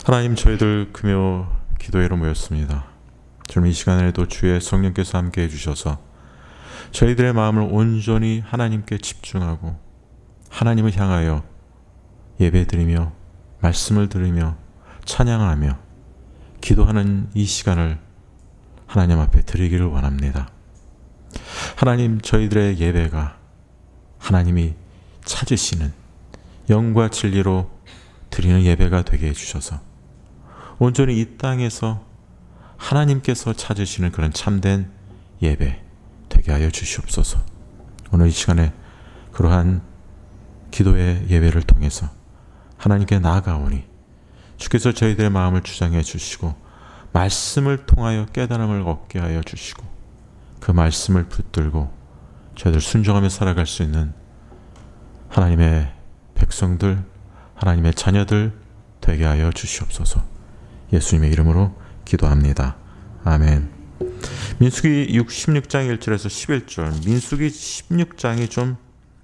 하나님, 저희들 금요 기도회로 모였습니다. 저는 이 시간에도 주의 성령께서 함께 해주셔서 저희들의 마음을 온전히 하나님께 집중하고 하나님을 향하여 예배드리며 말씀을 들으며 찬양하며 기도하는 이 시간을 하나님 앞에 드리기를 원합니다. 하나님, 저희들의 예배가 하나님이 찾으시는 영과 진리로 드리는 예배가 되게 해주셔서 온전히 이 땅에서 하나님께서 찾으시는 그런 참된 예배 되게 하여 주시옵소서. 오늘 이 시간에 그러한 기도의 예배를 통해서 하나님께 나아가오니 주께서 저희들의 마음을 주장해 주시고 말씀을 통하여 깨달음을 얻게 하여 주시고 그 말씀을 붙들고 저희들 순종하며 살아갈 수 있는 하나님의 백성들, 하나님의 자녀들 되게 하여 주시옵소서. 예수님의 이름으로 기도합니다. 아멘. 민수기 16장 1절에서 11절. 민수기 16장이 좀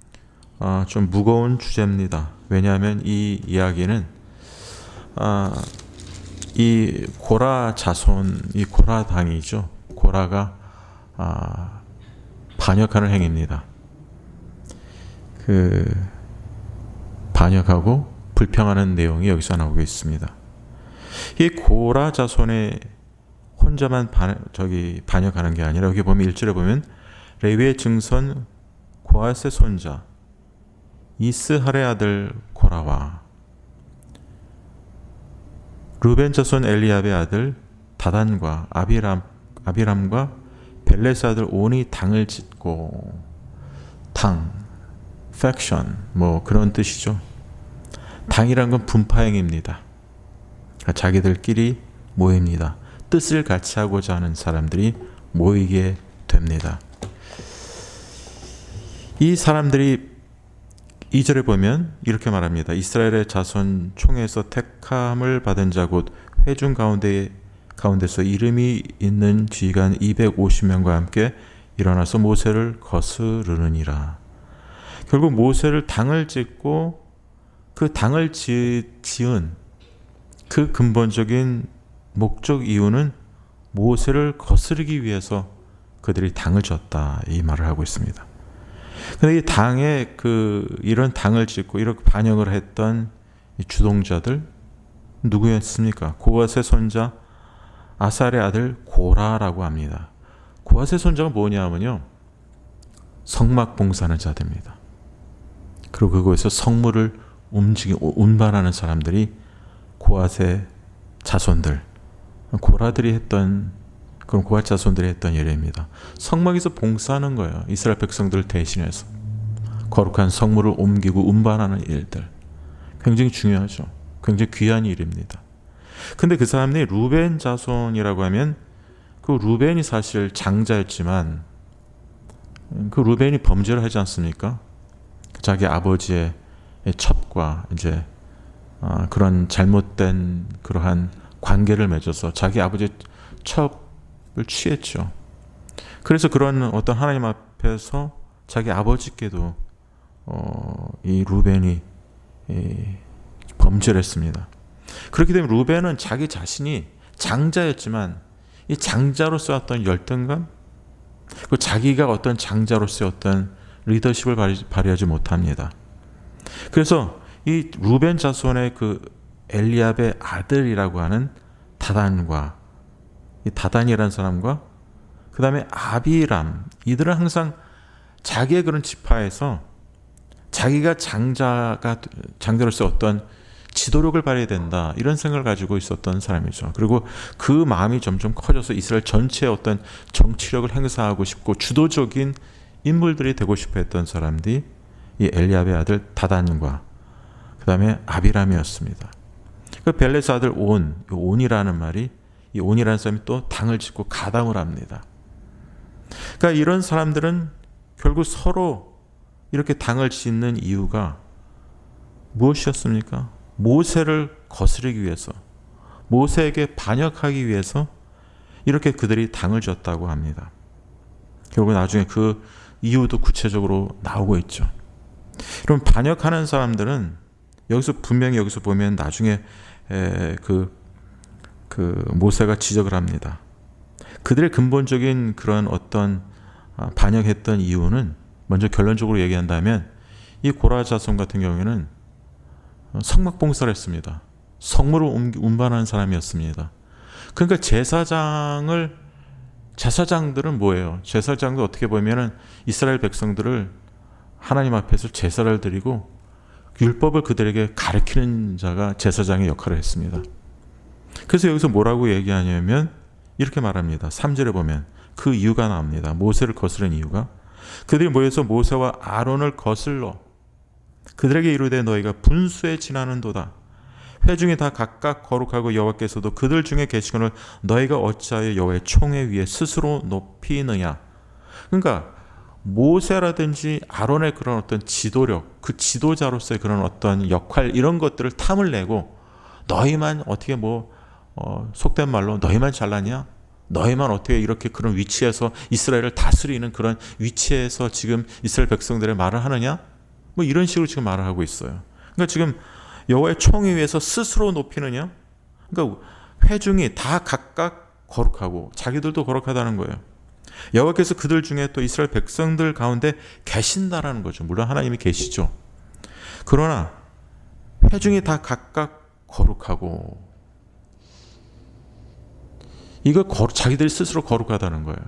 무거운 주제입니다. 왜냐하면 이 이야기는 이 고라 자손, 이 고라 당이죠. 고라가 반역하는 행위입니다. 반역하고 불평하는 내용이 여기서 나오고 있습니다. 이 고라 자손의 혼자만 반역하는 게 아니라 여기 보면 1절에 보면 레위의 증손 고핫의 손자 이스할의 아들 고라와 르벤 자손 엘리압의 아들 다단과 아비람과 벨렛의 아들 온이 당을 짓고, 당, 팩션, 그런 뜻이죠. 당이란 건 분파행위입니다. 자기들끼리 모입니다. 뜻을 같이 하고자 하는 사람들이 모이게 됩니다. 이 사람들이 2절에 보면 이렇게 말합니다. 이스라엘의 자손 총회에서 택함을 받은 자 곧 회중 가운데서 이름이 있는 지휘관 250명과 함께 일어나서 모세를 거스르느니라. 결국 모세를 당을 짓고 그 당을 지은 그 근본적인 목적 이유는 모세를 거스르기 위해서 그들이 당을 졌다, 이 말을 하고 있습니다. 근데 이 당에 이런 당을 짓고 이렇게 반역을 했던 이 주동자들 누구였습니까? 고핫의 손자 아살의 아들 고라라고 합니다. 고핫의 손자가 뭐냐면요, 성막 봉사하는 자들입니다. 그리고 그곳에서 성물을 운반하는 사람들이 고핫의 자손들, 고라들이 했던, 그런 고핫 자손들이 했던 일입니다. 성막에서 봉사하는 거예요. 이스라엘 백성들을 대신해서 거룩한 성물을 옮기고 운반하는 일들, 굉장히 중요하죠. 굉장히 귀한 일입니다. 근데 그 사람들이 루벤 자손이라고 하면 그 루벤이 사실 장자였지만 그 루벤이 범죄를 하지 않습니까? 자기 아버지의 첩과 이제 그런 잘못된 그러한 관계를 맺어서 자기 아버지의 첩을 취했죠. 그래서 그런 어떤 하나님 앞에서 자기 아버지께도 이 루벤이 범죄를 했습니다. 그렇기 때문에 루벤은 자기 자신이 장자였지만 이 장자로서 어떤 열등감, 그 자기가 어떤 장자로서의 어떤 리더십을 발휘하지 못합니다. 그래서 이 루벤 자손의 그 엘리압의 아들이라고 하는 다단과, 이 다단이라는 사람과 그 다음에 아비람, 이들은 항상 자기의 그런 지파에서 자기가 장자로서 어떤 지도력을 발휘해야 된다, 이런 생각을 가지고 있었던 사람이죠. 그리고 그 마음이 점점 커져서 이스라엘 전체의 어떤 정치력을 행사하고 싶고 주도적인 인물들이 되고 싶어 했던 사람들이 이 엘리압의 아들 다단과 그 다음에 아비람이었습니다. 그 벨렛의 아들 온이라는 말이, 이 온이라는 사람이 또 당을 짓고 가담을 합니다. 그러니까 이런 사람들은 결국 서로 이렇게 당을 짓는 이유가 무엇이었습니까? 모세를 거스르기 위해서, 모세에게 반역하기 위해서 이렇게 그들이 당을 졌다고 합니다. 결국 나중에 그 이유도 구체적으로 나오고 있죠. 그럼 반역하는 사람들은 분명히 여기서 보면 나중에 모세가 지적을 합니다. 그들의 근본적인 그런 어떤 반영했던 이유는 먼저 결론적으로 얘기한다면 이 고라 자손 같은 경우에는 성막봉사를 했습니다. 성물을 운반하는 사람이었습니다. 그러니까 제사장들은 뭐예요? 제사장도 어떻게 보면은 이스라엘 백성들을 하나님 앞에서 제사를 드리고 율법을 그들에게 가르치는 자가 제사장의 역할을 했습니다. 그래서 여기서 뭐라고 얘기하냐면 이렇게 말합니다. 3절에 보면 그 이유가 나옵니다. 모세를 거스른 이유가 그들이 모여서 모세와 아론을 거슬러 그들에게 이르되 너희가 분수에 지나는도다. 회중이 다 각각 거룩하고 여호와께서도 그들 중에 계시거늘 너희가 어찌하여 여호와의 총회 위에 스스로 높이느냐. 그러니까 모세라든지 아론의 그런 어떤 지도력, 그 지도자로서의 그런 어떤 역할 이런 것들을 탐을 내고 너희만 어떻게 속된 말로 너희만 잘나냐? 너희만 어떻게 이렇게 그런 위치에서 이스라엘을 다스리는 그런 위치에서 지금 이스라엘 백성들의 말을 하느냐? 이런 식으로 지금 말을 하고 있어요. 그러니까 지금 여호와의 총회 위에서 스스로 높이느냐? 그러니까 회중이 다 각각 거룩하고 자기들도 거룩하다는 거예요. 여호와께서 그들 중에 또 이스라엘 백성들 가운데 계신다라는 거죠. 물론 하나님이 계시죠. 그러나 회중이 다 각각 거룩하고 이거 자기들이 스스로 거룩하다는 거예요.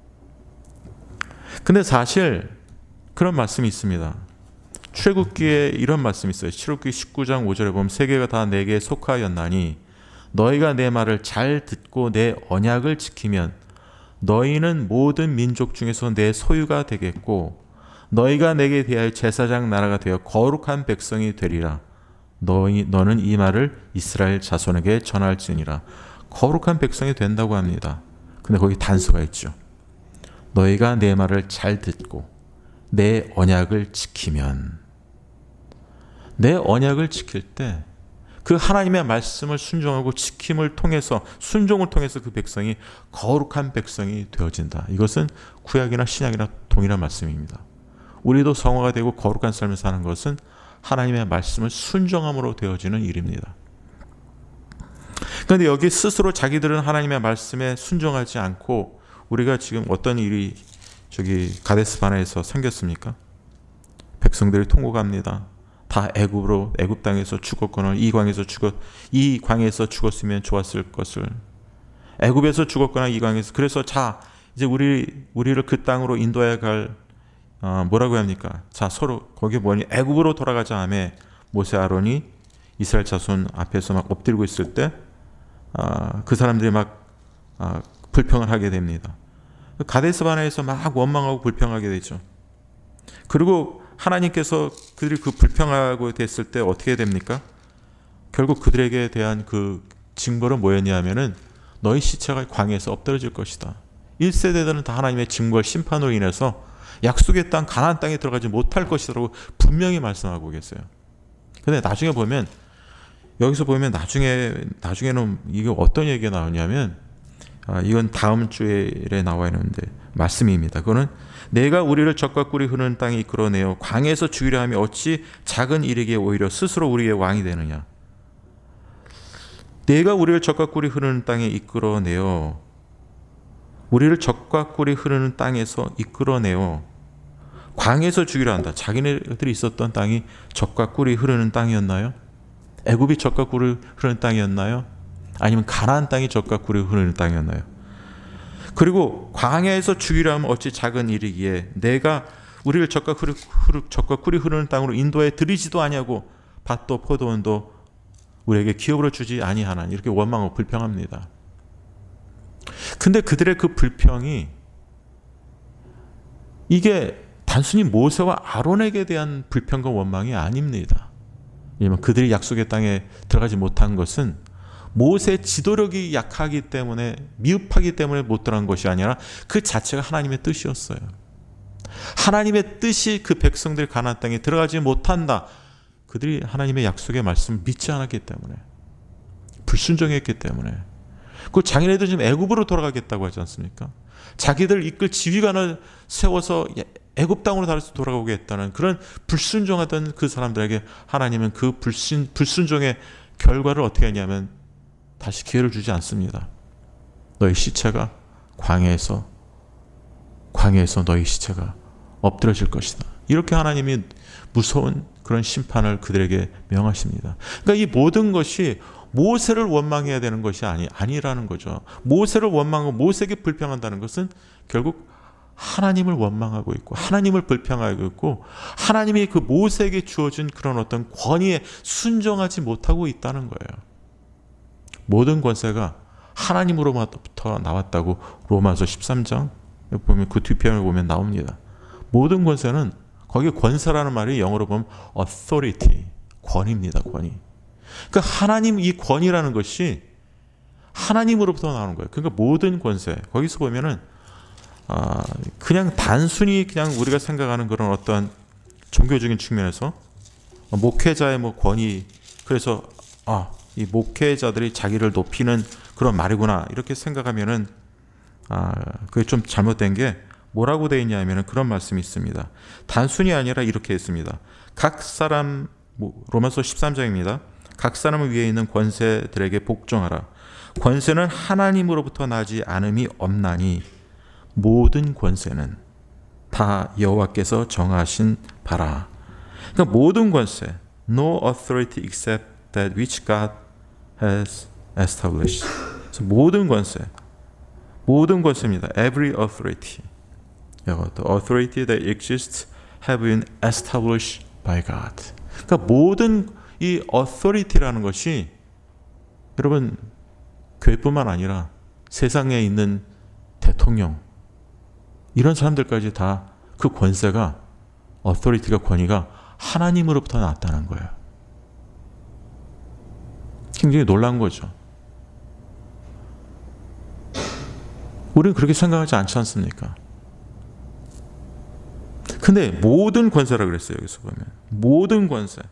근데 사실 그런 말씀이 있습니다. 출애굽기에 이런 말씀이 있어요. 출애굽기 19장 5절에 보면 세계가 다 내게 속하였나니 너희가 내 말을 잘 듣고 내 언약을 지키면 너희는 모든 민족 중에서 내 소유가 되겠고 너희가 내게 대하여 제사장 나라가 되어 거룩한 백성이 되리라. 너는 이 말을 이스라엘 자손에게 전할지니라. 거룩한 백성이 된다고 합니다. 근데 거기 단서가 있죠. 너희가 내 말을 잘 듣고 내 언약을 지키면, 내 언약을 지킬 때 그 하나님의 말씀을 순종하고 지킴을 통해서, 순종을 통해서 그 백성이 거룩한 백성이 되어진다. 이것은 구약이나 신약이나 동일한 말씀입니다. 우리도 성화가 되고 거룩한 삶을 사는 것은 하나님의 말씀을 순종함으로 되어지는 일입니다. 그런데 여기 스스로 자기들은 하나님의 말씀에 순종하지 않고, 우리가 지금 어떤 일이 가데스 바네에서 생겼습니까? 백성들이 통곡합니다. 다 애굽 땅에서 죽었거나 이 광에서 죽었으면 좋았을 것을, 애굽에서 죽었거나 이 광에서, 그래서 이제 우리를 그 땅으로 인도해 갈 뭐라고 합니까? 서로 거기 뭐니 애굽으로 돌아가자 하며 모세 아론이 이스라엘 자손 앞에서 막 엎드리고 있을 때 그 사람들이 막 불평을 하게 됩니다. 가데스 바네에서 막 원망하고 불평하게 되죠. 그리고 하나님께서 그들이 그 불평하고 됐을 때 어떻게 됩니까? 결국 그들에게 대한 그 징벌은 뭐였냐 하면은 너희 시체가 광야에서 엎드러질 것이다. 1세대들은 다 하나님의 징벌 심판으로 인해서 약속의 땅 가나안 땅에 들어가지 못할 것이라고 분명히 말씀하고 계세요. 근데 나중에 보면, 여기서 보면 나중에는 이게 어떤 얘기가 나오냐면, 이건 다음 주에 나와 있는데 말씀입니다. 그거는 내가 우리를 적과 꿀이 흐르는 땅에 이끌어내어 광야에서 죽이려 하며 어찌 작은 일에게 오히려 스스로 우리의 왕이 되느냐. 내가 우리를 적과 꿀이 흐르는 땅에 이끌어내어, 우리를 적과 꿀이 흐르는 땅에서 이끌어내어 광야에서 죽이려 한다. 자기네들이 있었던 땅이 적과 꿀이 흐르는 땅이었나요? 애굽이 적과 꿀이 흐르는 땅이었나요? 아니면 가나안 땅이 적과 꿀이 흐르는 땅이었나요? 그리고 광야에서 죽이려 하면 어찌 작은 일이기에 내가 우리를 적과 꿀이 흐르는 땅으로 인도해 드리지도 아니하고 밭도 포도원도 우리에게 기업으로 주지 아니하나, 이렇게 원망하고 불평합니다. 근데 그들의 그 불평이 이게 단순히 모세와 아론에게 대한 불평과 원망이 아닙니다. 왜냐하면 그들이 약속의 땅에 들어가지 못한 것은 모세의 지도력이 약하기 때문에, 미흡하기 때문에 못 들어간 것이 아니라 그 자체가 하나님의 뜻이었어요. 하나님의 뜻이 그 백성들이 가나안 땅에 들어가지 못한다. 그들이 하나님의 약속의 말씀을 믿지 않았기 때문에, 불순종했기 때문에. 그 자기네들 지금 애굽으로 돌아가겠다고 하지 않습니까? 자기들 이끌 지휘관을 세워서 애굽 땅으로 다시 돌아가겠다는 그런 불순종하던 그 사람들에게 하나님은 그 불순종의 결과를 어떻게 하냐면 다시 기회를 주지 않습니다. 너희 시체가 광야에서 너희 시체가 엎드려질 것이다. 이렇게 하나님이 무서운 그런 심판을 그들에게 명하십니다. 그러니까 이 모든 것이 모세를 원망해야 되는 것이 아니라는 거죠. 모세를 원망하고 모세에게 불평한다는 것은 결국 하나님을 원망하고 있고 하나님을 불평하고 있고 하나님이 그 모세에게 주어진 그런 어떤 권위에 순종하지 못하고 있다는 거예요. 모든 권세가 하나님으로부터 나왔다고 로마서 13장 보면 그 뒤편을 보면 나옵니다. 모든 권세는 거기 권세라는 말이 영어로 보면 authority, 권위입니다. 권위. 그러니까 하나님 이 권위라는 것이 하나님으로부터 나오는 거예요. 그러니까 모든 권세 거기서 보면은 그냥 단순히 그냥 우리가 생각하는 그런 어떤 종교적인 측면에서 목회자의 뭐 권위 그래서 이 목회자들이 자기를 높이는 그런 말이구나 이렇게 생각하면은 그게 좀 잘못된 게 뭐라고 되어 있냐면은 그런 말씀이 있습니다. 단순히 아니라 이렇게 했습니다. 각 사람 로마서 13장입니다. 각 사람을 위해 있는 권세들에게 복종하라. 권세는 하나님으로부터 나지 않음이 없나니 모든 권세는 다 여호와께서 정하신 바라. 그러니까 모든 권세, no authority except that which God has established. 그래서 모든 권세입니다. Every authority, the authority that exists have been established by God. 그러니까 모든 이 authority라는 것이 여러분 교회뿐만 아니라 세상에 있는 대통령 이런 사람들까지 다 그 권세가 authority가 권위가 하나님으로부터 나왔다는 거예요. 굉장히 놀라운 거죠. 우리는 그렇게 생각하지 않지 않습니까? 근데 모든 권세라 그랬어요. 여기서 보면 모든 권세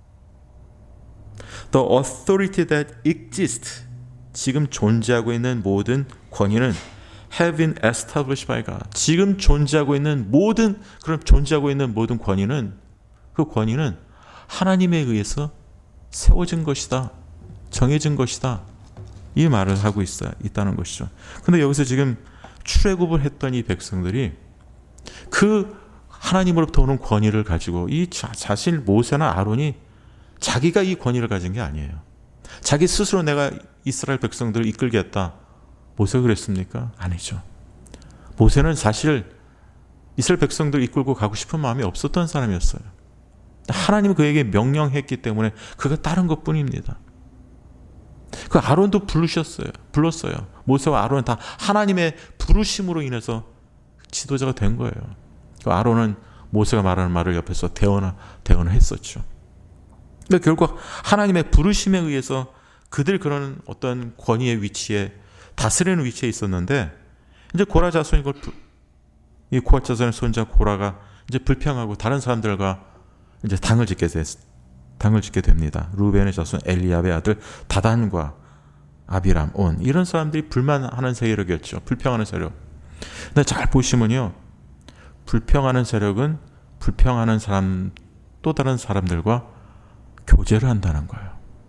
The authority that exists 지금 존재하고 있는 모든 권위는 have been established by God. 지금 존재하고 있는 모든 권위는 그 권위는 하나님에 의해서 세워진 것이다. 정해진 것이다. 이 말을 하고 있다는 것이죠. 근데 여기서 지금 출애굽을 했던 이 백성들이 그 하나님으로부터 오는 권위를 가지고 이 자신 모세나 아론이 자기가 이 권위를 가진 게 아니에요. 자기 스스로 내가 이스라엘 백성들을 이끌겠다. 모세가 그랬습니까? 아니죠. 모세는 사실 이스라엘 백성들을 이끌고 가고 싶은 마음이 없었던 사람이었어요. 하나님은 그에게 명령했기 때문에 그가 따른 것뿐입니다. 그 아론도 불렀어요. 모세와 아론은 다 하나님의 부르심으로 인해서 지도자가 된 거예요. 그 아론은 모세가 말하는 말을 옆에서 대언을 했었죠. 그러니까 결국 하나님의 부르심에 의해서 그들 그런 어떤 권위의 위치에 다스리는 위치에 있었는데 이제 고라 자손이 이 고라 자손의 손자 고라가 이제 불평하고 다른 사람들과 이제 당을 짓게 됩니다. 루벤의 자손 엘리압의 아들 다단과 아비람, 온 이런 사람들이 불만하는 세력이었죠. 불평하는 세력. 근데 잘 보시면요, 불평하는 세력은 불평하는 사람 또 다른 사람들과 교제를 한다는 거예요.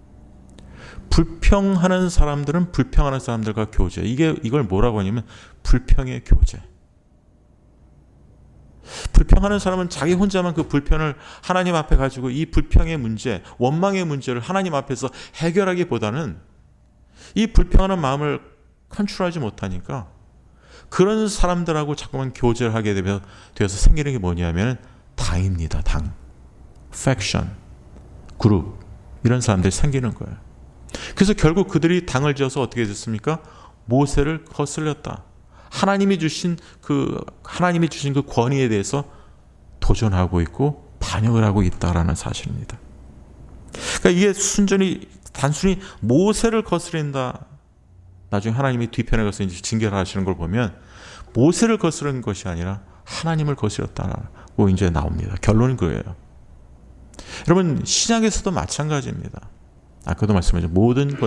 불평하는 사람들은 불평하는 사람들과 교제. 이걸 뭐라고 하냐면 불평의 교제. 불평하는 사람은 자기 혼자만 그 불평을 하나님 앞에 가지고 이 불평의 문제, 원망의 문제를 하나님 앞에서 해결하기보다는 이 불평하는 마음을 컨트롤하지 못하니까 그런 사람들하고 자꾸만 교제를 하게 되어서 생기는 게 뭐냐면 당입니다. 당. 팩션, 그룹 이런 사람들이 생기는 거예요. 그래서 결국 그들이 당을 지어서 어떻게 됐습니까? 모세를 거슬렸다. 하나님이 주신 그 권위에 대해서 도전하고 있고 반역을 하고 있다라는 사실입니다. 그러니까 이게 단순히 모세를 거스린다. 나중에 하나님이 뒤편에 가서 이제 징계를 하시는 걸 보면 모세를 거스른 것이 아니라 하나님을 거스렸다고 이제 나옵니다. 결론은 그거예요. 여러분 신약에서도 마찬가지입니다. 아까도 말씀하신 모든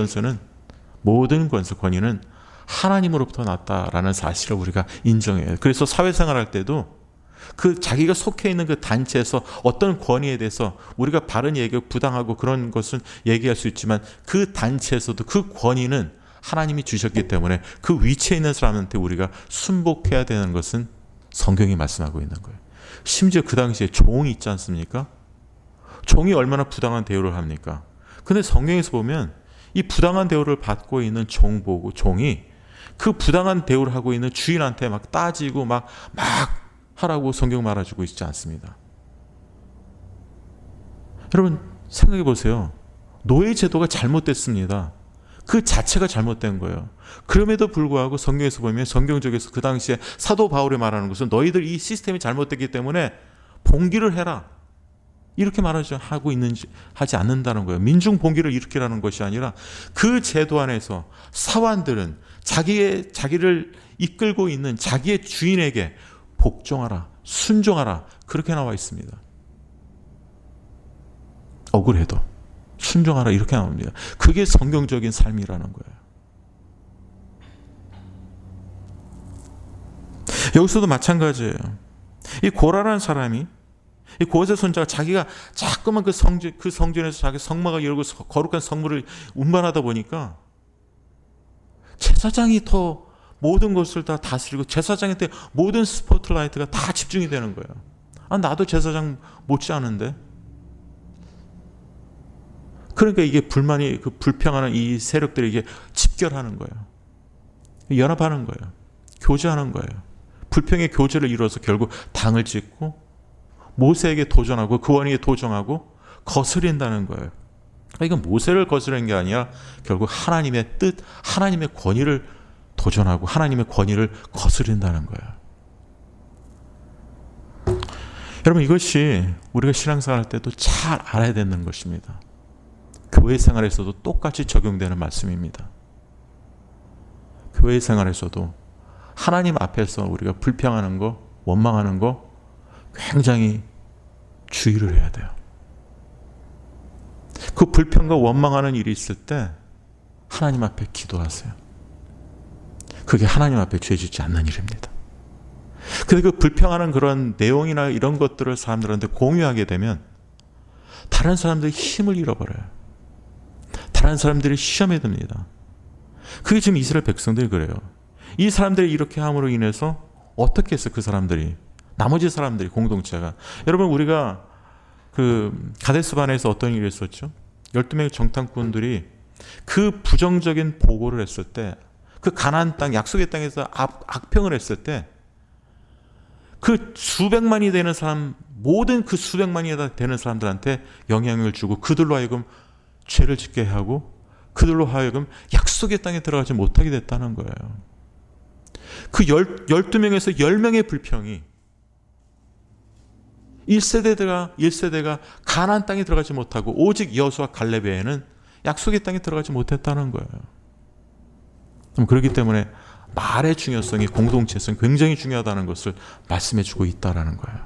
권위는 하나님으로부터 났다라는 사실을 우리가 인정해요. 그래서 사회생활할 때도 그 자기가 속해 있는 그 단체에서 어떤 권위에 대해서 우리가 바른 얘기가 부당하고 그런 것은 얘기할 수 있지만 그 단체에서도 그 권위는 하나님이 주셨기 때문에 그 위치에 있는 사람한테 우리가 순복해야 되는 것은 성경이 말씀하고 있는 거예요. 심지어 그 당시에 종이 있지 않습니까? 종이 얼마나 부당한 대우를 합니까? 근데 성경에서 보면 이 부당한 대우를 받고 있는 종이 그 부당한 대우를 하고 있는 주인한테 막 따지고 막 하라고 성경 말해주고 있지 않습니다. 여러분 생각해 보세요. 노예 제도가 잘못됐습니다. 그 자체가 잘못된 거예요. 그럼에도 불구하고 성경에서 보면 성경적에서 그 당시에 사도 바울이 말하는 것은 너희들 이 시스템이 잘못됐기 때문에 봉기를 해라. 이렇게 하지 않는다는 거예요. 민중 봉기를 일으키라는 것이 아니라 그 제도 안에서 사환들은 자기를 이끌고 있는 자기의 주인에게 복종하라, 순종하라. 그렇게 나와 있습니다. 억울해도 순종하라 이렇게 나옵니다. 그게 성경적인 삶이라는 거예요. 여기서도 마찬가지예요. 이 고라라는 사람이 이 고세 손자가 자기가 자꾸만 그 성전에서 자기 성막을 열고 거룩한 성물을 운반하다 보니까 제사장이 더 모든 것을 다 다스리고 제사장한테 모든 스포트라이트가 다 집중이 되는 거예요. 나도 제사장 못지않은데. 그러니까 이게 불만이 불평하는 이 세력들이 이게 집결하는 거예요. 연합하는 거예요. 교제하는 거예요. 불평의 교제를 이루어서 결국 당을 짓고 모세에게 도전하고 그 원위에 도전하고 거스린다는 거예요. 이건 모세를 거스르는 게 아니라 결국 하나님의 뜻, 하나님의 권위를 도전하고 하나님의 권위를 거스린다는 거예요. 여러분 이것이 우리가 신앙생활 할 때도 잘 알아야 되는 것입니다. 교회 생활에서도 똑같이 적용되는 말씀입니다. 교회 생활에서도 하나님 앞에서 우리가 불평하는 거, 원망하는 거 굉장히 주의를 해야 돼요. 그 불평과 원망하는 일이 있을 때 하나님 앞에 기도하세요. 그게 하나님 앞에 죄 짓지 않는 일입니다. 근데 그 불평하는 그런 내용이나 이런 것들을 사람들한테 공유하게 되면 다른 사람들이 힘을 잃어버려요. 다른 사람들이 시험에 듭니다. 그게 지금 이스라엘 백성들이 그래요. 이 사람들이 이렇게 함으로 인해서 어떻게 했어요? 그 사람들이, 나머지 사람들이, 공동체가. 여러분 우리가 그 가데스반에서 어떤 일이 있었죠? 12명의 정탐꾼들이 그 부정적인 보고를 했을 때, 그 가나안 땅, 약속의 땅에서 악평을 했을 때 그 수백만이 되는 사람, 모든 그 수백만이 되는 사람들한테 영향을 주고 그들로 하여금 죄를 짓게 하고 그들로 하여금 약속의 땅에 들어가지 못하게 됐다는 거예요. 그 12명에서 10명의 불평이 1세대가 가나안 땅에 들어가지 못하고 오직 여호수아 갈렙 외에는 약속의 땅에 들어가지 못했다는 거예요. 그렇기 때문에 말의 중요성이, 공동체성이 굉장히 중요하다는 것을 말씀해 주고 있다는 거예요.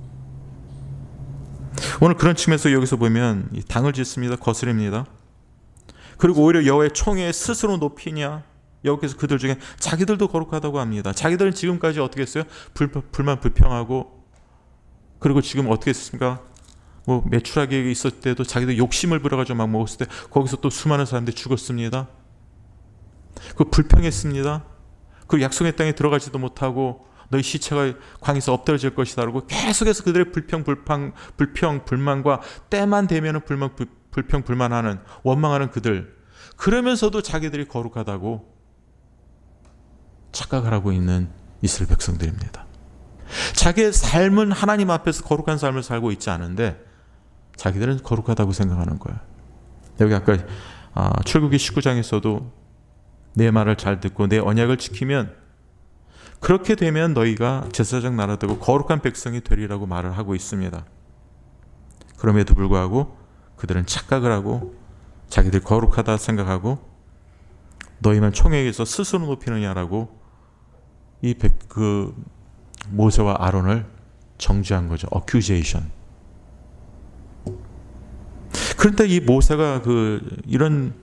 오늘 그런 측면에서 여기서 보면 당을 짓습니다. 거스립니다. 그리고 오히려 여호와의 총회에 스스로 높이냐, 여호와께서 그들 중에 자기들도 거룩하다고 합니다. 자기들은 지금까지 어떻게 했어요? 불만 불평하고, 그리고 지금 어떻게 했습니까? 뭐 매출하게 있었을 때도 자기들 욕심을 부려가지고 막 먹었을 때 거기서 또 수많은 사람들이 죽었습니다. 그 불평했습니다. 그 약속의 땅에 들어가지도 못하고 너희 시체가 광에서 엎드러질 것이다 라고 계속해서 그들의 불평, 불만과 때만 되면 불평, 불만하는, 원망하는 그들, 그러면서도 자기들이 거룩하다고 착각을 하고 있는 이스라엘 백성들입니다. 자기의 삶은 하나님 앞에서 거룩한 삶을 살고 있지 않은데 자기들은 거룩하다고 생각하는 거예요. 여기 아까 출애굽기 19장에서도 내 말을 잘 듣고 내 언약을 지키면, 그렇게 되면 너희가 제사장 나라 되고 거룩한 백성이 되리라고 말을 하고 있습니다. 그럼에도 불구하고 그들은 착각을 하고 자기들 거룩하다 생각하고 너희만 총회에서 스스로 높이느냐라고 그 모세와 아론을 정죄한 거죠. accusation. 그런데 이 모세가 이런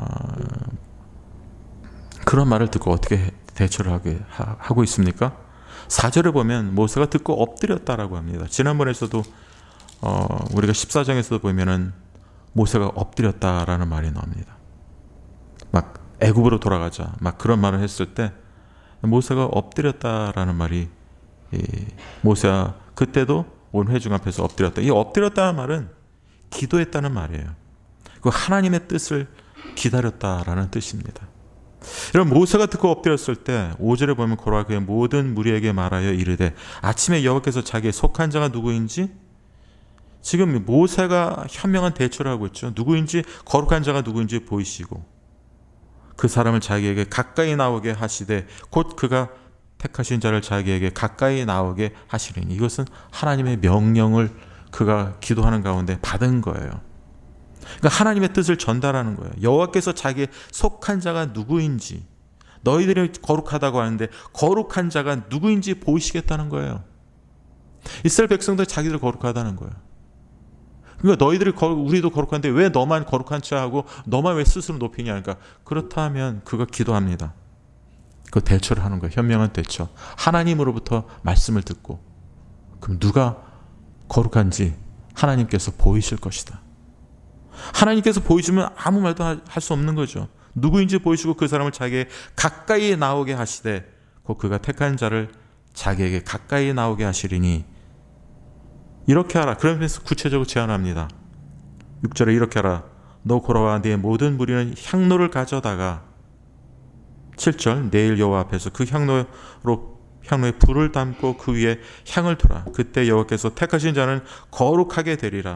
그런 말을 듣고 어떻게 대처를 하고 있습니까? 4절에 보면 모세가 듣고 엎드렸다라고 합니다. 지난번에서도 우리가 14장에서도 보면은 모세가 엎드렸다라는 말이 나옵니다. 막 애굽으로 돌아가자 막 그런 말을 했을 때 모세가 엎드렸다라는 말이, 모세가 그때도 온 회중 앞에서 엎드렸다. 이 엎드렸다는 말은 기도했다는 말이에요. 그 하나님의 뜻을 기다렸다라는 뜻입니다. 여러분, 모세가 듣고 엎드렸을 때 5절에 보면 고라와 그의 모든 무리에게 말하여 이르되 아침에 여호와께서 자기의 속한 자가 누구인지, 지금 모세가 현명한 대처를 하고 있죠. 누구인지, 거룩한 자가 누구인지 보이시고 그 사람을 자기에게 가까이 나오게 하시되 곧 그가 택하신 자를 자기에게 가까이 나오게 하시리니, 이것은 하나님의 명령을 그가 기도하는 가운데 받은 거예요. 그러니까 하나님의 뜻을 전달하는 거예요. 여호와께서 자기의 속한 자가 누구인지, 너희들이 거룩하다고 하는데 거룩한 자가 누구인지 보이시겠다는 거예요. 이스라엘 백성들 자기들 거룩하다는 거예요. 그러니까 너희들이 우리도 거룩한데 왜 너만 거룩한 척 하고 너만 왜 스스로 높이냐. 그러니까 그렇다면 그가 기도합니다. 그 대처를 하는 거예요. 현명한 대처. 하나님으로부터 말씀을 듣고, 그럼 누가 거룩한지 하나님께서 보이실 것이다. 하나님께서 보이시면 아무 말도 할 수 없는 거죠. 누구인지 보이시고 그 사람을 자기에게 가까이 나오게 하시되 곧 그가 택한 자를 자기에게 가까이 나오게 하시리니, 이렇게 하라. 그러면서 구체적으로 제안합니다. 6절에 이렇게 하라. 너 고라와 네 모든 무리는 향로를 가져다가, 7절 내일 여호와 앞에서 그 향로에 불을 담고 그 위에 향을 두라. 그때 여호와께서 택하신 자는 거룩하게 되리라.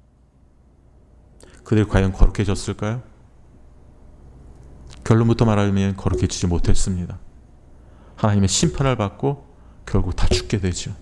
그들이 과연 거룩해졌을까요? 결론부터 말하면 거룩해지지 못했습니다. 하나님의 심판을 받고 결국 다 죽게 되죠.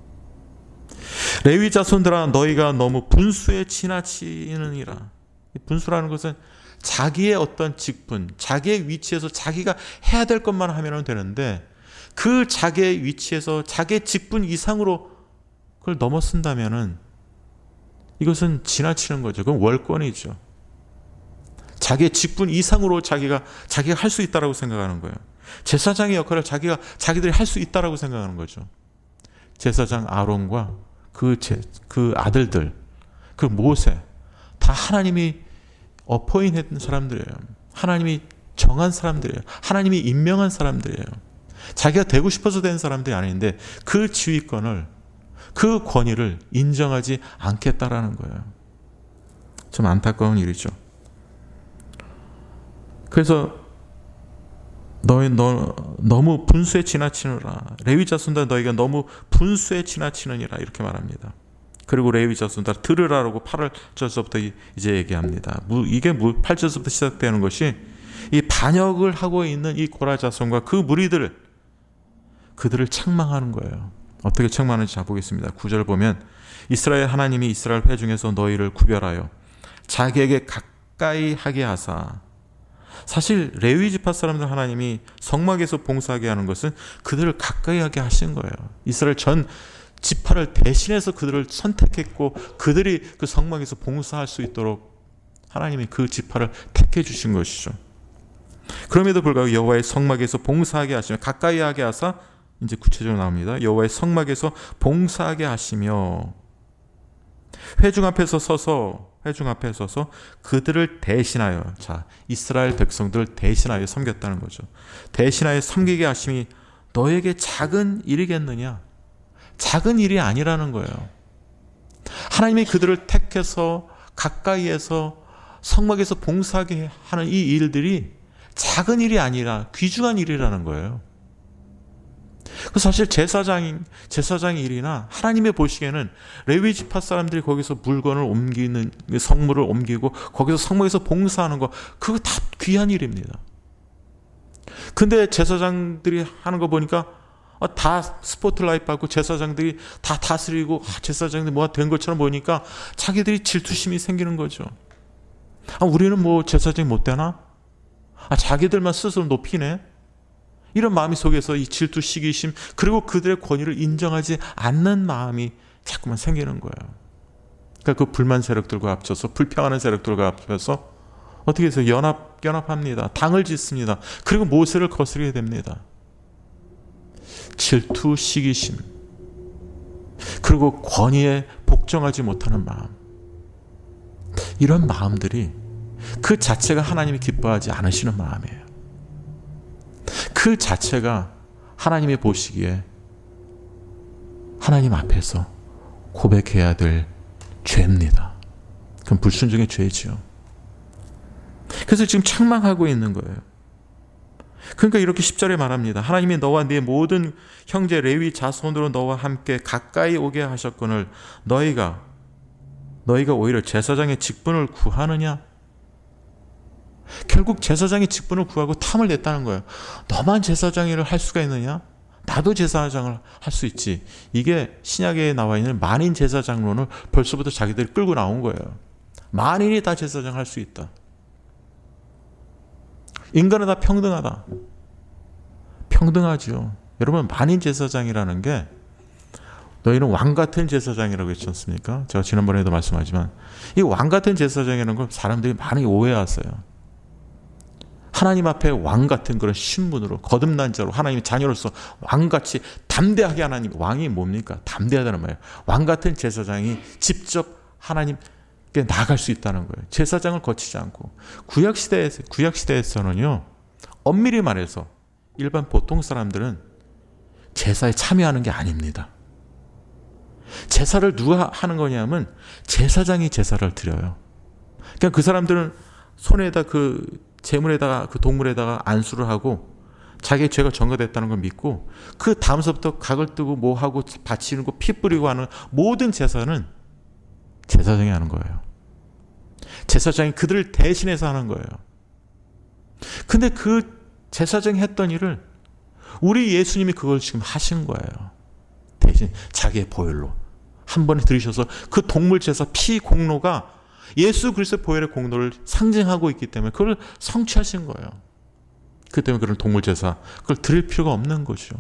레위 자손들아 너희가 너무 분수에 지나치느니라. 분수라는 것은 자기의 어떤 직분, 자기의 위치에서 자기가 해야 될 것만 하면 되는데 그 자기의 위치에서 자기의 직분 이상으로 그걸 넘어선다면은 이것은 지나치는 거죠. 그건 월권이죠. 자기의 직분 이상으로 자기가 할 수 있다라고 생각하는 거예요. 제사장의 역할을 자기들이 할 수 있다라고 생각하는 거죠. 제사장 아론과 그 아들들, 그 모세, 다 하나님이 어포인했던 사람들이에요. 하나님이 정한 사람들이에요. 하나님이 임명한 사람들이에요. 자기가 되고 싶어서 된 사람들이 아닌데 그 지휘권을, 그 권위를 인정하지 않겠다라는 거예요. 좀 안타까운 일이죠. 그래서 너무 분수에 지나치느라, 레위 자손들 너희가 너무 분수에 지나치느니라, 이렇게 말합니다. 그리고 레위 자손들 들으라라고 8절서부터 이제 얘기합니다. 이게 8절서부터 시작되는 것이 이 반역을 하고 있는 이 고라 자손과 그 무리들을, 그들을 책망하는 거예요. 어떻게 책망하는지 자 보겠습니다. 9절 보면 이스라엘 하나님이 이스라엘 회중에서 너희를 구별하여 자기에게 가까이 하게 하사, 사실 레위 지파 사람들 하나님이 성막에서 봉사하게 하는 것은 그들을 가까이 하게 하신 거예요. 이스라엘 전 지파를 대신해서 그들을 선택했고 그들이 그 성막에서 봉사할 수 있도록 하나님이 그 지파를 택해 주신 것이죠. 그럼에도 불구하고 여호와의 성막에서 봉사하게 하시며, 가까이 하게 하사, 이제 구체적으로 나옵니다. 여호와의 성막에서 봉사하게 하시며 회중 앞에 서서 그들을 대신하여, 자, 이스라엘 백성들을 대신하여 섬겼다는 거죠. 대신하여 섬기게 하심이 너에게 작은 일이겠느냐? 작은 일이 아니라는 거예요. 하나님이 그들을 택해서 가까이에서 성막에서 봉사하게 하는 이 일들이 작은 일이 아니라 귀중한 일이라는 거예요. 사실 제사장의 일이나 하나님의 보시기에는 레위 지파 사람들이 거기서 물건을 옮기는, 성물을 옮기고 거기서 성막에서 봉사하는 거, 그거 다 귀한 일입니다. 근데 제사장들이 하는 거 보니까 다 스포트라이트 받고 제사장들이 다 다스리고 제사장들이 뭐가 된 것처럼 보니까 자기들이 질투심이 생기는 거죠. 우리는 뭐 제사장이 못 되나? 자기들만 스스로 높이네? 이런 마음 속에서 이 질투, 시기심, 그리고 그들의 권위를 인정하지 않는 마음이 자꾸만 생기는 거예요. 그러니까 그 불만 세력들과 합쳐서, 불평하는 세력들과 합쳐서 어떻게 해서 연합합니다. 당을 짓습니다. 그리고 모세를 거스르게 됩니다. 질투, 시기심, 그리고 권위에 복종하지 못하는 마음, 이런 마음들이 그 자체가 하나님이 기뻐하지 않으시는 마음이에요. 그 자체가 하나님이 보시기에 하나님 앞에서 고백해야 될 죄입니다. 그건 불순종의 죄지요. 그래서 지금 책망하고 있는 거예요. 그러니까 이렇게 10절에 말합니다. 하나님이 너와 네 모든 형제 레위 자손으로 너와 함께 가까이 오게 하셨거늘 너희가 오히려 제사장의 직분을 구하느냐? 결국 제사장의 직분을 구하고 탐을 냈다는 거예요. 너만 제사장을 할 수가 있느냐? 나도 제사장을 할 수 있지. 이게 신약에 나와 있는 만인 제사장론을 벌써부터 자기들이 끌고 나온 거예요. 만인이 다 제사장 할 수 있다. 인간은 다 평등하다. 평등하죠. 여러분, 만인 제사장이라는 게 너희는 왕 같은 제사장이라고 했지 않습니까? 제가 지난번에도 말씀하지만 이 왕 같은 제사장이라는 걸 사람들이 많이 오해하세요. 하나님 앞에 왕 같은 그런 신분으로 거듭난 자로 하나님의 자녀로서 왕같이 담대하게 하나님, 왕이 뭡니까? 담대하다는 말이에요. 왕 같은 제사장이 직접 하나님께 나아갈 수 있다는 거예요. 제사장을 거치지 않고. 구약시대에서는요, 엄밀히 말해서 일반 보통 사람들은 제사에 참여하는 게 아닙니다. 제사를 누가 하는 거냐면 제사장이 제사를 드려요. 그러니까 그 사람들은 손에다 제물에다가 그 동물에다가 안수를 하고 자기의 죄가 전가됐다는 걸 믿고 그 다음서부터 각을 뜨고 뭐 하고 바치는 거 피 뿌리고 하는 모든 제사는 제사장이 하는 거예요. 제사장이 그들을 대신해서 하는 거예요. 근데 그 제사장이 했던 일을 우리 예수님이 그걸 지금 하신 거예요. 대신 자기의 보혈로 한 번에 들이셔서 그 동물 제사 피 공로가 예수 그리스도의 보혈의 공로를 상징하고 있기 때문에 그걸 성취하신 거예요. 그 때문에 그런 동물 제사 그걸 드릴 필요가 없는 거죠.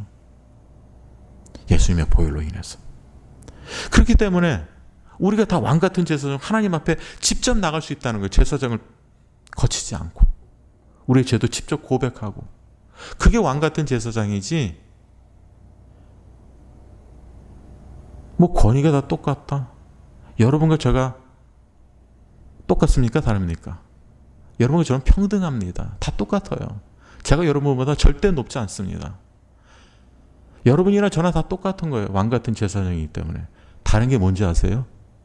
예수님의 보혈로 인해서. 그렇기 때문에 우리가 다 왕 같은 제사장 하나님 앞에 직접 나갈 수 있다는 거예요. 제사장을 거치지 않고 우리의 죄도 직접 고백하고 그게 왕 같은 제사장이지 뭐 권위가 다 똑같다. 여러분과 제가 똑같습니까? 다릅니까? 여러분과 저는 평등합니다. 다 똑같아요. 제가 여러분보다 절대 높지 않습니다. 여러분이나 저나 다 똑같은 거예요. 왕 같은 제사장이기 때문에. 다른 게 뭔지 아세요?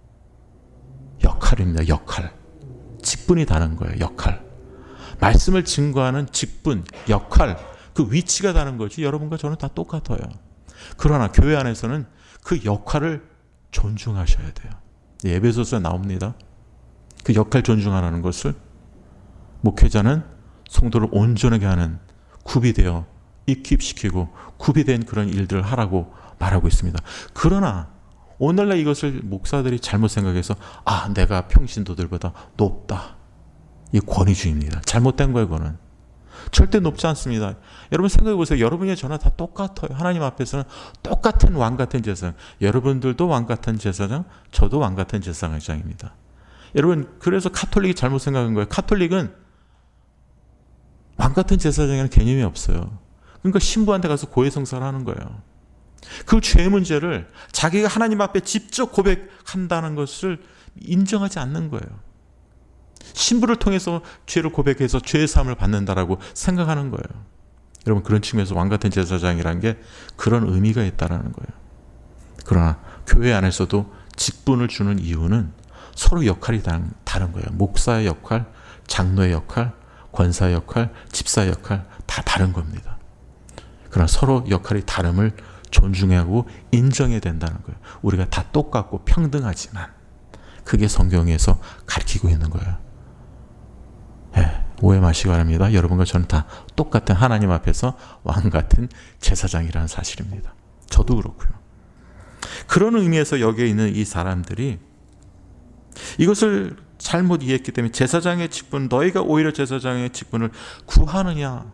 역할입니다. 역할. 직분이 다른 거예요. 역할. 말씀을 증거하는 직분, 역할, 그 위치가 다른 거지 여러분과 저는 다 똑같아요. 그러나 교회 안에서는 그 역할을 존중하셔야 돼요. 에베소서에 나옵니다. 그 역할 존중하라는 것을 목회자는 성도를 온전하게 하는 구비되어 입힙시키고 구비된 그런 일들을 하라고 말하고 있습니다. 그러나 오늘날 이것을 목사들이 잘못 생각해서 내가 평신도들보다 높다. 이 권위주의입니다. 잘못된 거예요. 그거는. 절대 높지 않습니다. 여러분 생각해 보세요. 여러분이 저나 다 똑같아요. 하나님 앞에서는 똑같은 왕 같은 제사장. 여러분들도 왕 같은 제사장, 저도 왕 같은 제사장입니다. 여러분 그래서 카톨릭이 잘못 생각한 거예요. 카톨릭은 왕 같은 제사장이라는 개념이 없어요. 그러니까 신부한테 가서 고해성사를 하는 거예요. 그 죄 문제를 자기가 하나님 앞에 직접 고백한다는 것을 인정하지 않는 거예요. 신부를 통해서 죄를 고백해서 죄의 사함을 받는다라고 생각하는 거예요. 여러분 그런 측면에서 왕 같은 제사장이라는 게 그런 의미가 있다는 거예요. 그러나 교회 안에서도 직분을 주는 이유는 서로 역할이 다른 거예요. 목사의 역할, 장로의 역할, 권사의 역할, 집사의 역할 다 다른 겁니다. 그러나 서로 역할이 다름을 존중하고 인정해야 된다는 거예요. 우리가 다 똑같고 평등하지만 그게 성경에서 가르치고 있는 거예요. 오해 마시기 바랍니다. 여러분과 저는 다 똑같은 하나님 앞에서 왕 같은 제사장이라는 사실입니다. 저도 그렇고요. 그런 의미에서 여기에 있는 이 사람들이 이것을 잘못 이해했기 때문에 제사장의 직분, 너희가 오히려 제사장의 직분을 구하느냐.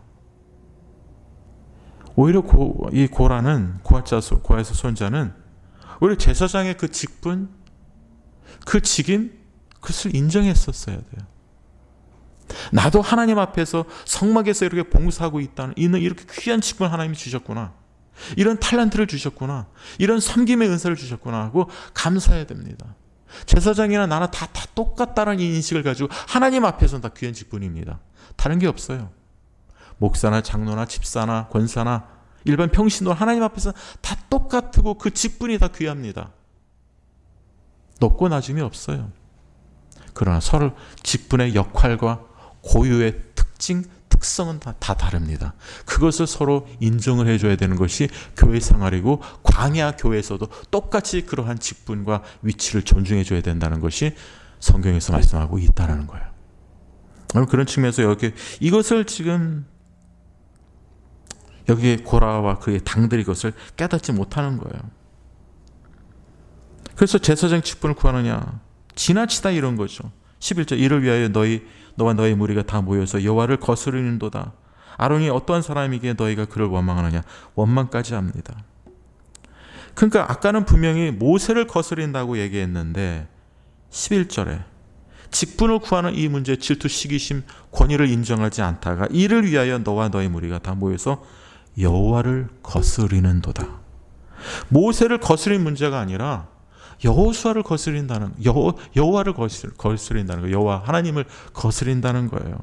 오히려 이 고라는 고아에서 손자는 오히려 제사장의 그 직분, 그 직임, 그것을 인정했었어야 돼요. 나도 하나님 앞에서 성막에서 이렇게 봉사하고 있다는 이렇게 귀한 직분을 하나님이 주셨구나. 이런 탤런트를 주셨구나. 이런 섬김의 은사를 주셨구나 하고 감사해야 됩니다. 제사장이나 나나 다 똑같다는 이 인식을 가지고 하나님 앞에서는 다 귀한 직분입니다. 다른 게 없어요. 목사나 장로나 집사나 권사나 일반 평신도 하나님 앞에서는 다 똑같고 그 직분이 다 귀합니다. 높고 낮음이 없어요. 그러나 서로 직분의 역할과 고유의 특성은 다 다릅니다. 그것을 서로 인정을 해줘야 되는 것이 교회 생활이고, 광야 교회에서도 똑같이 그러한 직분과 위치를 존중해줘야 된다는 것이 성경에서 말씀하고 있다는 거예요. 그런 측면에서 이것을 지금 여기에 고라와 그의 당들이 이것을 깨닫지 못하는 거예요. 그래서 제사장 직분을 구하느냐, 지나치다 이런 거죠. 11절, 이를 위하여 너와 너의 무리가 다 모여서 여호와를 거스르는도다. 아론이 어떠한 사람이기에 너희가 그를 원망하느냐. 원망까지 합니다. 그러니까 아까는 분명히 모세를 거스린다고 얘기했는데 11절에 직분을 구하는 이 문제, 질투, 시기심, 권위를 인정하지 않다가 이를 위하여 너와 너의 무리가 다 모여서 여호와를 거스리는도다. 모세를 거스린 문제가 아니라 여호수아를 거스린다는, 여호와를 거스린다는 거예요. 여호와 하나님을 거스린다는 거예요.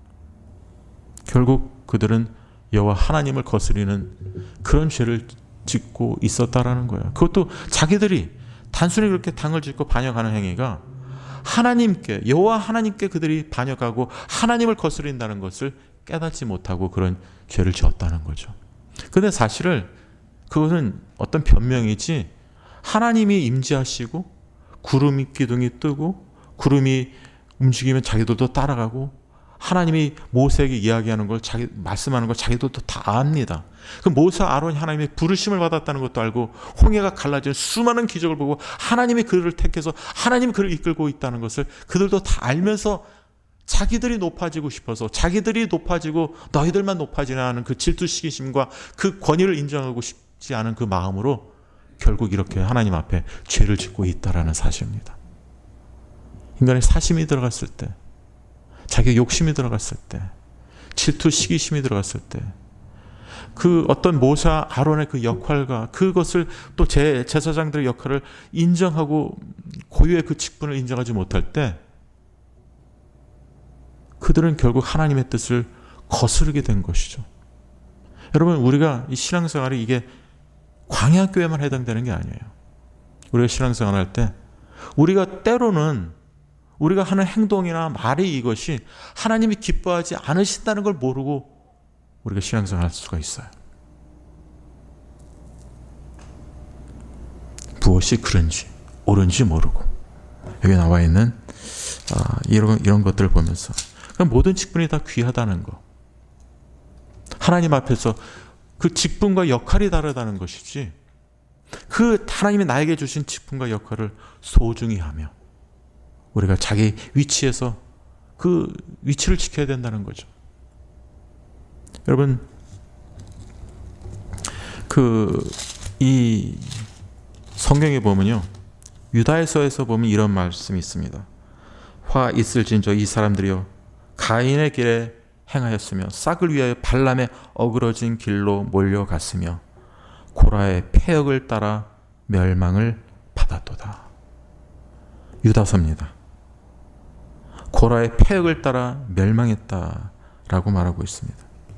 결국 그들은 여호와 하나님을 거스리는 그런 죄를 짓고 있었다라는 거예요. 그것도 자기들이 단순히 그렇게 당을 짓고 반역하는 행위가 하나님께, 여호와 하나님께 그들이 반역하고 하나님을 거스린다는 것을 깨닫지 못하고 그런 죄를 지었다는 거죠. 그런데 사실은 그것은 어떤 변명이지, 하나님이 임재하시고 구름이 기둥이 뜨고 구름이 움직이면 자기들도 따라가고 하나님이 모세에게 이야기하는 걸, 말씀하는 걸 자기들도 다 압니다. 그 모세, 아론이 하나님의 부르심을 받았다는 것도 알고 홍해가 갈라지는 수많은 기적을 보고 하나님이 그들을 택해서 하나님이 그를 이끌고 있다는 것을 그들도 다 알면서 자기들이 높아지고 싶어서, 자기들이 높아지고 너희들만 높아지려 하는 그 질투, 시기심과 그 권위를 인정하고 싶지 않은 그 마음으로 결국 이렇게 하나님 앞에 죄를 짓고 있다라는 사실입니다. 인간의 사심이 들어갔을 때, 자기의 욕심이 들어갔을 때, 질투, 시기심이 들어갔을 때, 그 어떤 모세, 아론의 그 역할과 그것을 또 제사장들의 역할을 인정하고 고유의 그 직분을 인정하지 못할 때 그들은 결국 하나님의 뜻을 거스르게 된 것이죠. 여러분, 우리가 이 신앙생활이 이게 광야교회만 해당되는 게 아니에요. 우리가 신앙생활할 때 우리가 때로는 우리가 하는 행동이나 말이 이것이 하나님이 기뻐하지 않으신다는 걸 모르고 우리가 신앙생활할 수가 있어요. 무엇이 그런지 옳은지 모르고 여기 나와 있는 이런 것들을 보면서 모든 직분이 다 귀하다는 거, 하나님 앞에서 그 직분과 역할이 다르다는 것이지, 그 하나님이 나에게 주신 직분과 역할을 소중히 하며 우리가 자기 위치에서 그 위치를 지켜야 된다는 거죠. 여러분, 이 성경에 보면요, 유다에서에서 보면 이런 말씀이 있습니다. 화 있을진저 이 사람들이여 가인의 길에 행하였으며 싹을 위하여 발람의 어그러진 길로 몰려갔으며 고라의 패역을 따라 멸망을 받았도다. 유다서입니다. 고라의 패역을 따라 멸망했다라고 말하고 있습니다.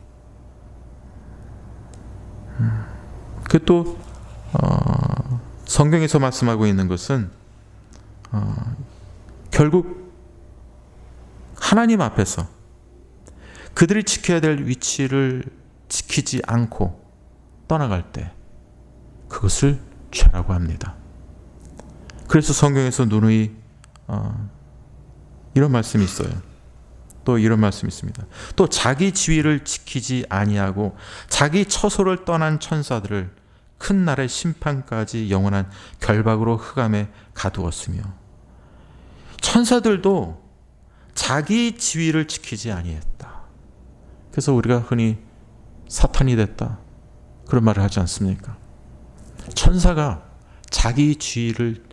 그 또 성경에서 말씀하고 있는 것은 결국 하나님 앞에서 그들이 지켜야 될 위치를 지키지 않고 떠나갈 때 그것을 죄라고 합니다. 그래서 성경에서 누누이 이런 말씀이 있어요. 또 이런 말씀이 있습니다. 또 자기 지위를 지키지 아니하고 자기 처소를 떠난 천사들을 큰 날의 심판까지 영원한 결박으로 흑암에 가두었으며, 천사들도 자기 지위를 지키지 아니했다. 그래서 우리가 흔히 사탄이 됐다 그런 말을 하지 않습니까? 천사가 자기 지위를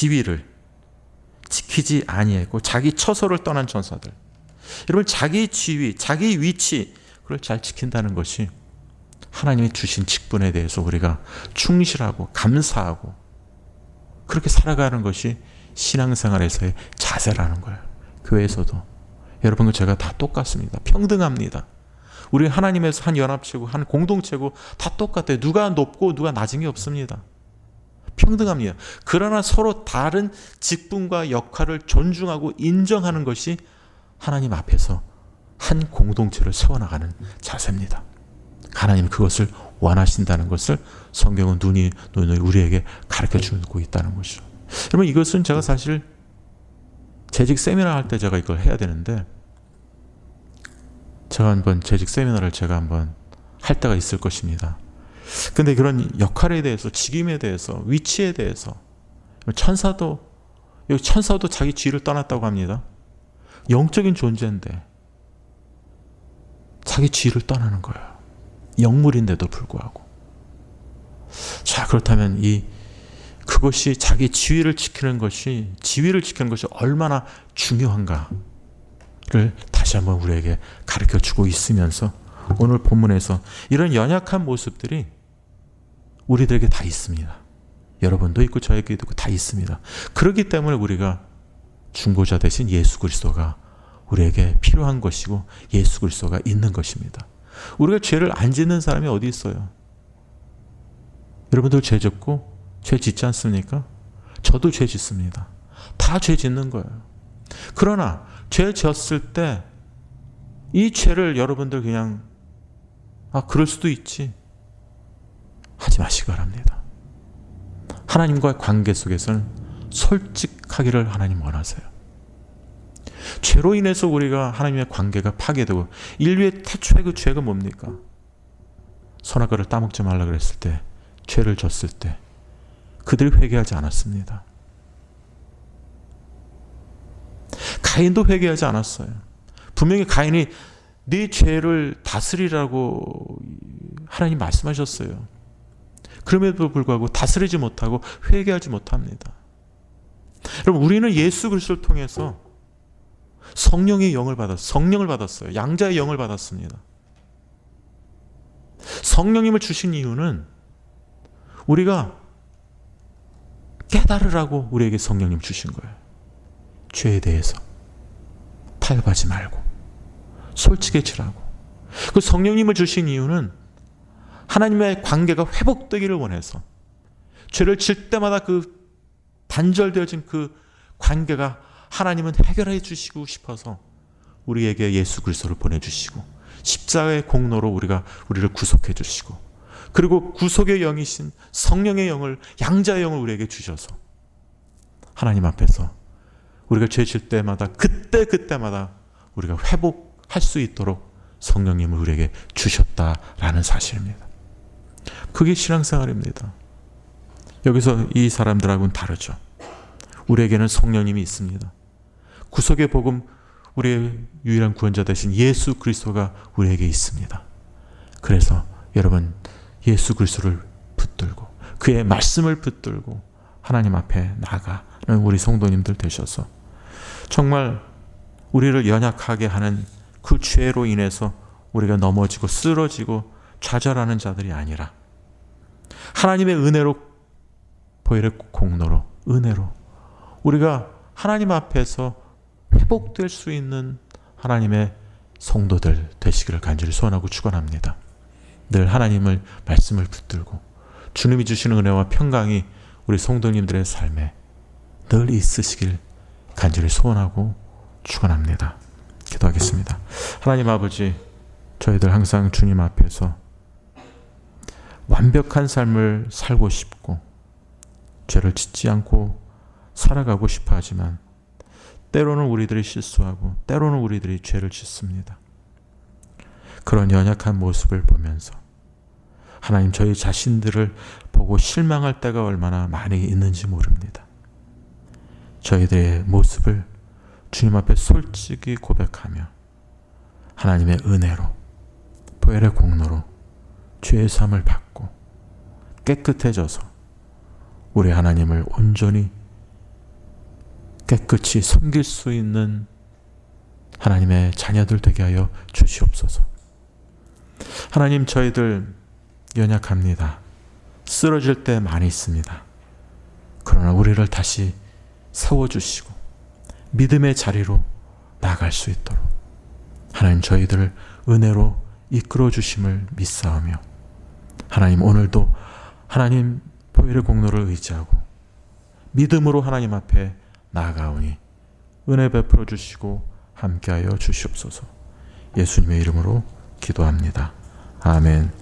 지키지 아니했고 자기 처소를 떠난 천사들, 여러분, 자기 지위, 자기 위치, 그걸 잘 지킨다는 것이 하나님이 주신 직분에 대해서 우리가 충실하고 감사하고 그렇게 살아가는 것이 신앙생활에서의 자세라는 거예요. 교회에서도 여러분과 제가 다 똑같습니다. 평등합니다. 우리 하나님에서 한 연합체고 한 공동체고 다 똑같아요. 누가 높고 누가 낮은 게 없습니다. 평등합니다. 그러나 서로 다른 직분과 역할을 존중하고 인정하는 것이 하나님 앞에서 한 공동체를 세워나가는 자세입니다. 하나님 그것을 원하신다는 것을 성경은 눈이 우리에게 가르쳐 주고 있다는 것이죠. 여러분 이것은 제가 사실 재직 세미나 할 때 제가 이걸 해야 되는데 제가 한번 재직 세미나를 제가 한번 할 때가 있을 것입니다. 근데 그런 역할에 대해서 직임에 대해서 위치에 대해서 천사도 자기 지위를 떠났다고 합니다. 영적인 존재인데 자기 지위를 떠나는 거예요. 영물인데도 불구하고. 자, 그렇다면 그것이 자기 지위를 지키는 것이 얼마나 중요한가를 다시 한번 우리에게 가르쳐 주고 있으면서 오늘 본문에서 이런 연약한 모습들이 우리들에게 다 있습니다. 여러분도 있고 저에게도 있고 다 있습니다. 그렇기 때문에 우리가 중보자 대신 예수 그리스도가 우리에게 필요한 것이고 예수 그리스도가 있는 것입니다. 우리가 죄를 안 짓는 사람이 어디 있어요? 여러분들 죄 짓고 죄 짓지 않습니까? 저도 죄 짓습니다. 다 죄 짓는 거예요. 그러나 죄 지었을 때 이 죄를 여러분들 그냥 그럴 수도 있지 하지 마시기 바랍니다. 하나님과의 관계 속에서는 솔직하기를 하나님 원하세요. 죄로 인해서 우리가 하나님의 관계가 파괴되고 인류의 태초의 그 죄가 뭡니까? 선악과를 따먹지 말라 그랬을 때 죄를 졌을 때 그들이 회개하지 않았습니다. 가인도 회개하지 않았어요. 분명히 가인이 네 죄를 다스리라고 하나님 말씀하셨어요. 그럼에도 불구하고 다스리지 못하고 회개하지 못합니다. 여러분 우리는 예수 그리스도를 통해서 성령의 영을 성령을 받았어요. 양자의 영을 받았습니다. 성령님을 주신 이유는 우리가 깨달으라고 우리에게 성령님 주신 거예요. 죄에 대해서 타협하지 말고 솔직해지라고. 그 성령님을 주신 이유는 하나님의 관계가 회복되기를 원해서 죄를 질 때마다 그 단절되어진 그 관계가 하나님은 해결해 주시고 싶어서 우리에게 예수 그리스도를 보내주시고 십자가의 공로로 우리를 구속해 주시고 그리고 구속의 영이신 성령의 영을 양자의 영을 우리에게 주셔서 하나님 앞에서 우리가 죄 질 때마다 그때마다 우리가 회복할 수 있도록 성령님을 우리에게 주셨다라는 사실입니다. 그게 신앙생활입니다. 여기서 이 사람들하고는 다르죠. 우리에게는 성령님이 있습니다. 구속의 복음, 우리의 유일한 구원자 되신 예수 그리스도가 우리에게 있습니다. 그래서 여러분 예수 그리스도를 붙들고 그의 말씀을 붙들고 하나님 앞에 나아가는 우리 성도님들 되셔서 정말 우리를 연약하게 하는 그 죄로 인해서 우리가 넘어지고 쓰러지고 좌절하는 자들이 아니라 하나님의 은혜로 보혈의 공로로 은혜로 우리가 하나님 앞에서 회복될 수 있는 하나님의 성도들 되시기를 간절히 소원하고 축원합니다. 늘 하나님을 말씀을 붙들고 주님이 주시는 은혜와 평강이 우리 성도님들의 삶에 늘 있으시길 간절히 소원하고 축원합니다. 기도하겠습니다. 하나님 아버지, 저희들 항상 주님 앞에서 완벽한 삶을 살고 싶고 죄를 짓지 않고 살아가고 싶어 하지만 때로는 우리들이 실수하고 때로는 우리들이 죄를 짓습니다. 그런 연약한 모습을 보면서 하나님 저희 자신들을 보고 실망할 때가 얼마나 많이 있는지 모릅니다. 저희들의 모습을 주님 앞에 솔직히 고백하며 하나님의 은혜로 보혈의 공로로 죄의 사함을 받고 깨끗해져서 우리 하나님을 온전히 깨끗이 섬길 수 있는 하나님의 자녀들 되게 하여 주시옵소서. 하나님 저희들 연약합니다. 쓰러질 때 많이 있습니다. 그러나 우리를 다시 세워주시고 믿음의 자리로 나갈 수 있도록 하나님 저희들을 은혜로 이끌어 주심을 믿사오며 하나님 오늘도 하나님 보혈의 공로를 의지하고 믿음으로 하나님 앞에 나아가오니 은혜 베풀어 주시고 함께하여 주시옵소서. 예수님의 이름으로 기도합니다. 아멘.